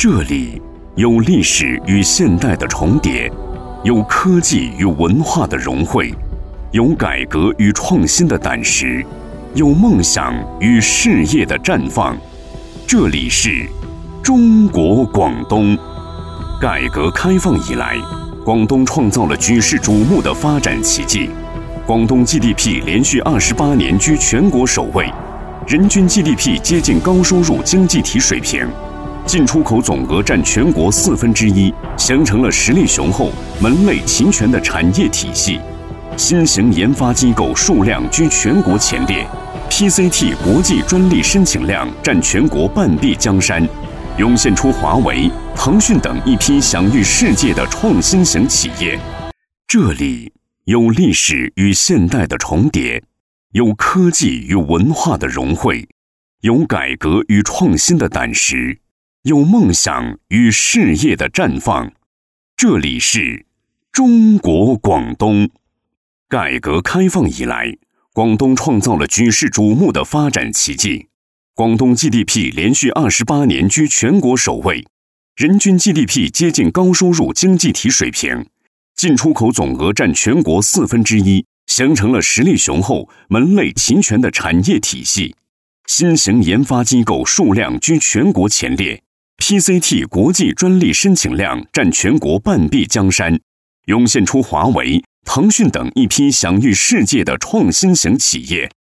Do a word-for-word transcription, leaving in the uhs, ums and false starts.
这里有历史与现代的重叠，有科技与文化的融汇，有改革与创新的胆识，有梦想与事业的绽放。这里是中国广东。改革开放以来，广东创造了举世瞩目的发展奇迹。广东 G D P 连续二十八年居全国首位，人均 G D P 接近高收入经济体水平，进出口总额占全国四分之一，形成了实力雄厚、门类齐全的产业体系。新型研发机构数量居全国前列 ，P C T 国际专利申请量占全国半壁江山，涌现出华为、腾讯等一批享誉世界的创新型企业。这里有历史与现代的重叠，有科技与文化的融汇，有改革与创新的胆识，有梦想与事业的绽放。这里是中国广东。改革开放以来，广东创造了举世瞩目的发展奇迹。广东 G D P 连续二十八年居全国首位，人均 G D P 接近高收入经济体水平，进出口总额占全国四分之一，形成了实力雄厚、门类齐全的产业体系。新型研发机构数量居全国前列 ，P C T 国际专利申请量占全国半壁江山，涌现出华为、腾讯等一批享誉世界的创新型企业。